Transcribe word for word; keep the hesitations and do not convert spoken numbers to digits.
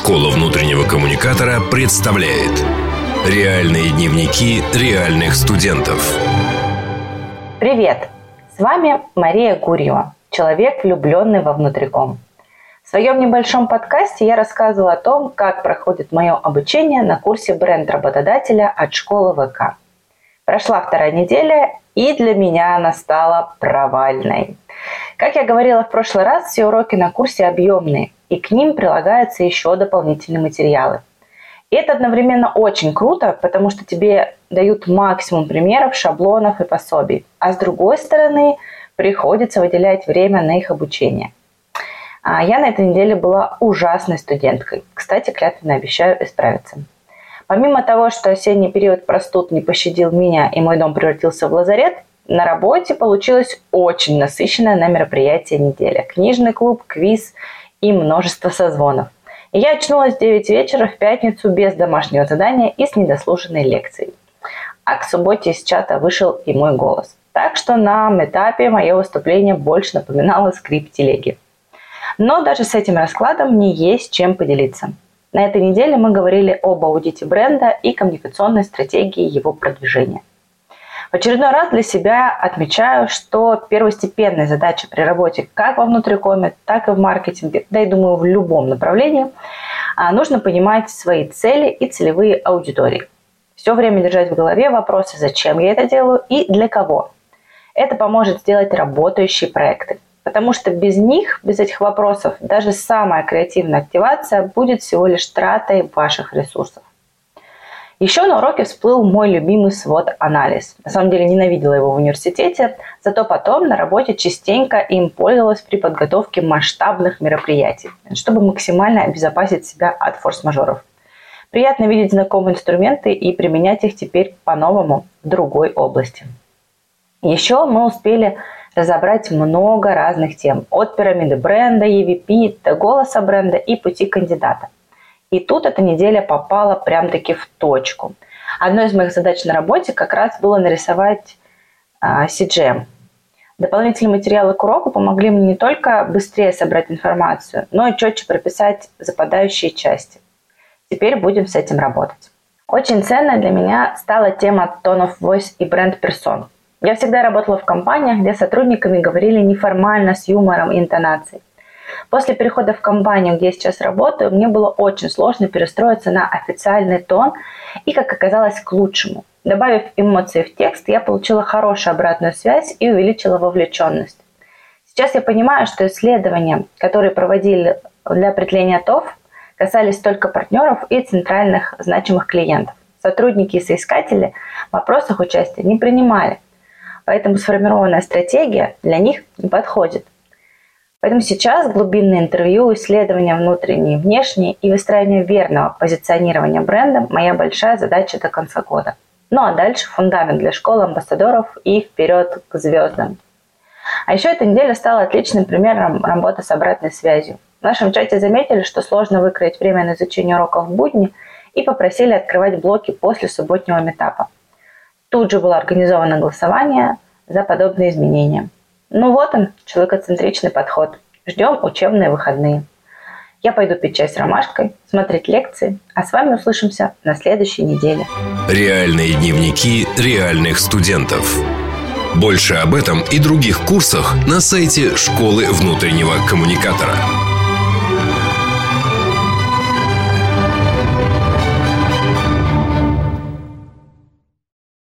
Школа внутреннего коммуникатора представляет реальные дневники реальных студентов. Привет! С вами Мария Гурьева, человек, влюбленный во внутриком. В своем небольшом подкасте я рассказывала о том, как проходит мое обучение на курсе «Бренд работодателя» от школы ВК. Прошла вторая неделя, и для меня она стала провальной. Как я говорила в прошлый раз, все уроки на курсе объемные, и к ним прилагаются еще дополнительные материалы. И это одновременно очень круто, потому что тебе дают максимум примеров, шаблонов и пособий. А с другой стороны, приходится выделять время на их обучение. А я на этой неделе была ужасной студенткой. Кстати, клятвенно обещаю исправиться. Помимо того, что осенний период простуд не пощадил меня и мой дом превратился в лазарет, на работе получилась очень насыщенная на мероприятие неделя. Книжный клуб, квиз и множество созвонов. И я очнулась в девять вечера в пятницу без домашнего задания и с недослушанной лекцией. А к субботе из чата вышел и мой голос. Так что на этапе мое выступление больше напоминало скрип телеги. Но даже с этим раскладом мне есть чем поделиться. На этой неделе мы говорили об аудите бренда и коммуникационной стратегии его продвижения. В очередной раз для себя отмечаю, что первостепенная задача при работе как во внутрикоме, так и в маркетинге, да и, думаю, в любом направлении, нужно понимать свои цели и целевые аудитории. Все время держать в голове вопросы, зачем я это делаю и для кого. Это поможет сделать работающие проекты. Потому что без них, без этих вопросов, даже самая креативная активация будет всего лишь тратой ваших ресурсов. Еще на уроке всплыл мой любимый свод-анализ. На самом деле ненавидела его в университете, зато потом на работе частенько им пользовалась при подготовке масштабных мероприятий, чтобы максимально обезопасить себя от форс-мажоров. Приятно видеть знакомые инструменты и применять их теперь по-новому в другой области. Еще мы успели разобрать много разных тем. От пирамиды бренда, и ви пи, до голоса бренда и пути кандидата. И тут эта неделя попала прям-таки в точку. Одной из моих задач на работе как раз было нарисовать а, си джи эм. Дополнительные материалы к уроку помогли мне не только быстрее собрать информацию, но и четче прописать западающие части. Теперь будем с этим работать. Очень ценной для меня стала тема tone of voice и бренд-персон. Я всегда работала в компаниях, где сотрудниками говорили неформально, с юмором и интонацией. После перехода в компанию, где я сейчас работаю, мне было очень сложно перестроиться на официальный тон и, как оказалось, к лучшему. Добавив эмоции в текст, я получила хорошую обратную связь и увеличила вовлеченность. Сейчас я понимаю, что исследования, которые проводили для определения ТОВ, касались только партнеров и центральных значимых клиентов. Сотрудники и соискатели в вопросах участия не принимали. Поэтому сформированная стратегия для них не подходит. Поэтому сейчас глубинное интервью, исследования внутренние и внешние и выстраивание верного позиционирования бренда – моя большая задача до конца года. Ну а дальше фундамент для школы амбассадоров и вперед к звездам. А еще эта неделя стала отличным примером работы с обратной связью. В нашем чате заметили, что сложно выкроить время на изучение уроков в будни и попросили открывать блоки после субботнего митапа. Тут же было организовано голосование за подобные изменения. Ну вот он, человекоцентричный подход. Ждем учебные выходные. Я пойду пить чай с ромашкой, смотреть лекции, а с вами услышимся на следующей неделе. Реальные дневники реальных студентов. Больше об этом и других курсах на сайте Школы внутреннего коммуникатора.